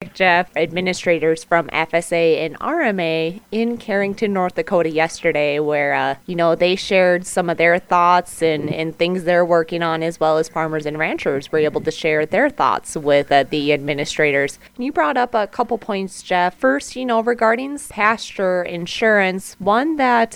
Jeff, administrators from FSA and RMA in Carrington, North Dakota yesterday, where, they shared some of their thoughts and things they're working on, as well as farmers and ranchers were able to share their thoughts with the administrators. You brought up a couple points, Jeff. First, regarding pasture insurance, one that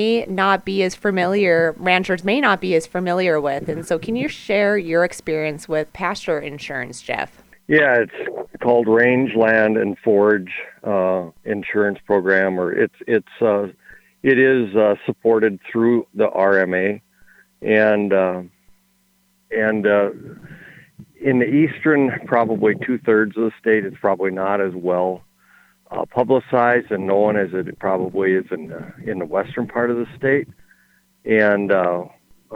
ranchers may not be as familiar with. And so can you share your experience with pasture insurance, Jeff? Yeah, it's called Rangeland and Forage Insurance Program, or it is supported through the RMA, and in the eastern, probably 2/3 of the state, it's probably not as well publicized and known as it probably is in the western part of the state, and a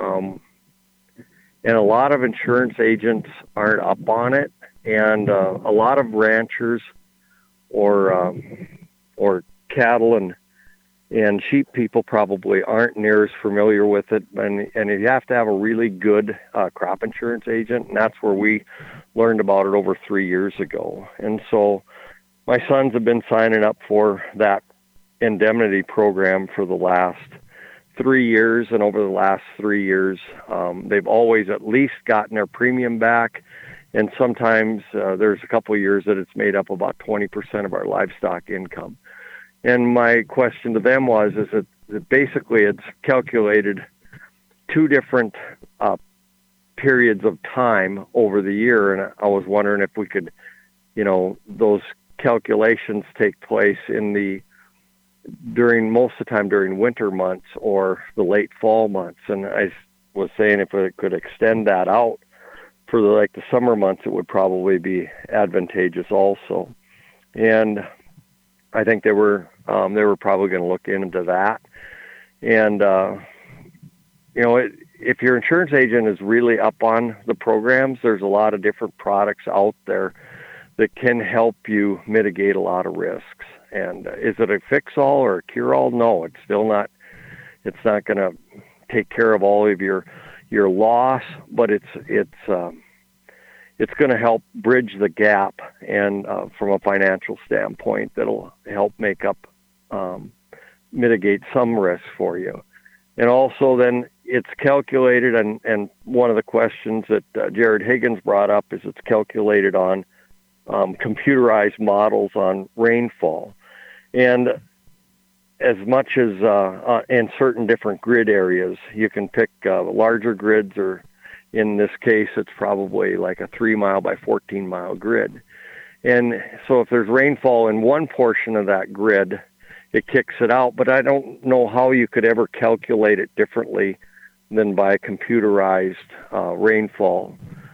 lot of insurance agents aren't up on it. And a lot of ranchers or cattle and sheep people probably aren't near as familiar with it. And you have to have a really good crop insurance agent, and that's where we learned about it over 3 years ago. And so my sons have been signing up for that indemnity program for the last 3 years, and over the last 3 years, they've always at least gotten their premium back. And sometimes there's a couple of years that it's made up about 20% of our livestock income. And my question to them was, is that basically it's calculated two different periods of time over the year. And I was wondering if we could, those calculations take place during most of the time during winter months or the late fall months. And I was saying if we could extend that out for the summer months, it would probably be advantageous also. And I think they were probably going to look into that. And if your insurance agent is really up on the programs, there's a lot of different products out there that can help you mitigate a lot of risks. And is it a fix-all or a cure-all? No, it's still not. It's not going to take care of all of your loss, but it's going to help bridge the gap, and from a financial standpoint, that'll help mitigate some risk for you. And also then it's calculated, and one of the questions that Jared Higgins brought up is it's calculated on computerized models on rainfall. And as much as in certain different grid areas, you can pick larger grids, or in this case, it's probably like a 3-mile by 14-mile grid. And so if there's rainfall in one portion of that grid, it kicks it out. But I don't know how you could ever calculate it differently than by a computerized rainfall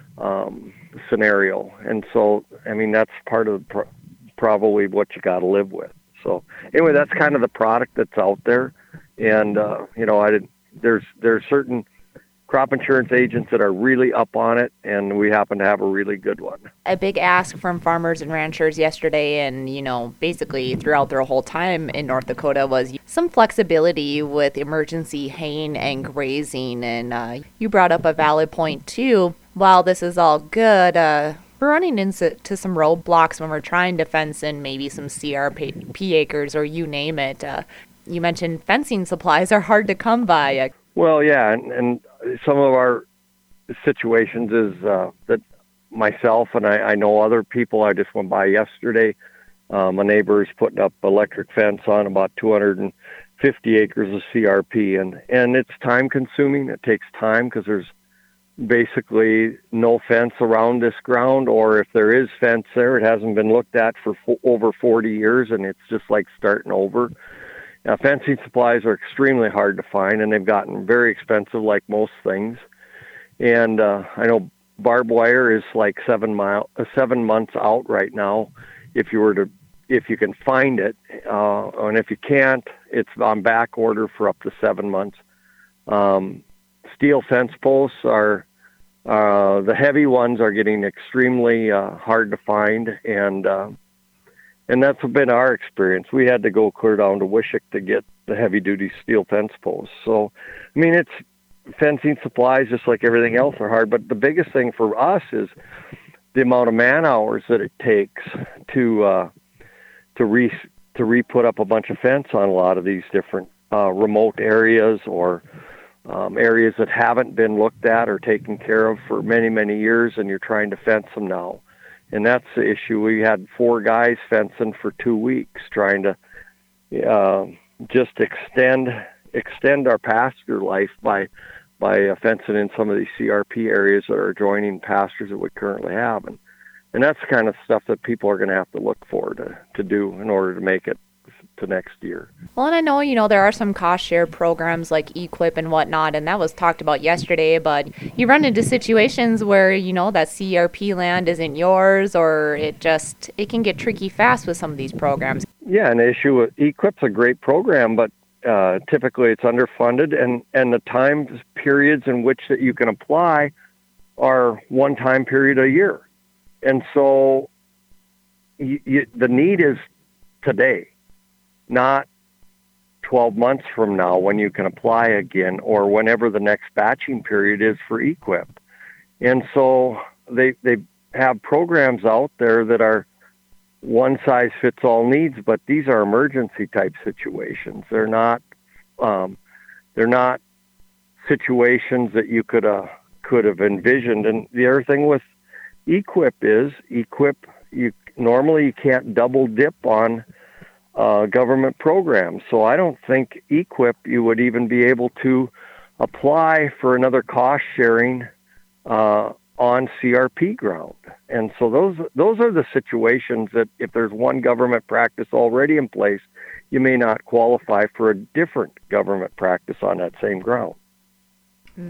scenario. And so, that's part of probably what you got to live with. So anyway, that's kind of the product that's out there. And, there's certain crop insurance agents that are really up on it, and we happen to have a really good one. A big ask from farmers and ranchers yesterday, and basically throughout their whole time in North Dakota, was some flexibility with emergency haying and grazing. And you brought up a valid point too. While this is all good, we're running into some roadblocks when we're trying to fence in maybe some CRP acres, or you name it. You mentioned fencing supplies are hard to come by. Well, yeah, and some of our situations is that myself and I know other people. I just went by yesterday. My neighbor is putting up electric fence on about 250 acres of CRP, and it's time consuming. It takes time because there's basically no fence around this ground, or if there is fence there, it hasn't been looked at for over 40 years, and it's just like starting over. Now, fencing supplies are extremely hard to find, and they've gotten very expensive, like most things. And I know barbed wire is like 7 months out right now, if you can find it, and if you can't, it's on back order for up to 7 months. Steel fence posts are the heavy ones are getting extremely hard to find, and that's been our experience. We had to go clear down to Wishick to get the heavy-duty steel fence posts. So, it's fencing supplies, just like everything else, are hard. But the biggest thing for us is the amount of man hours that it takes to re-put up a bunch of fence on a lot of these different remote areas or areas that haven't been looked at or taken care of for many, many years, and you're trying to fence them now. And that's the issue. We had 4 guys fencing for 2 weeks trying to just extend our pasture life by fencing in some of these CRP areas that are adjoining pastures that we currently have. And that's the kind of stuff that people are going to have to look for to do in order to make it to next year. Well, and I know, there are some cost share programs like EQIP and whatnot, and that was talked about yesterday, but you run into situations where, that CRP land isn't yours, or it can get tricky fast with some of these programs. Yeah, an issue with EQIP's a great program, but typically it's underfunded, and the time periods in which that you can apply are one time period a year. And so the need is today, not 12 months from now when you can apply again, or whenever the next batching period is for EQIP. And so they have programs out there that are one size fits all needs, but these are emergency type situations. They're not situations that you could have envisioned. And the other thing with EQIP is you normally can't double dip on government programs. So I don't think EQIP you would even be able to apply for another cost sharing on CRP ground. And so those are the situations that if there's one government practice already in place, you may not qualify for a different government practice on that same ground.